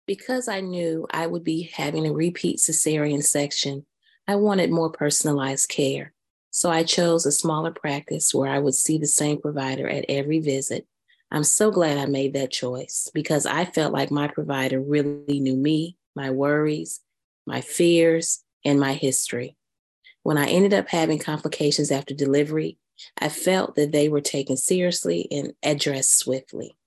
Because I knew I would be having a repeat cesarean section, I wanted more personalized care. So I chose a smaller practice where I would see the same provider at every visit. I'm so glad I made that choice because I felt like my provider really knew me, my worries, my fears, and my history. When I ended up having complications after delivery, I felt that they were taken seriously and addressed swiftly.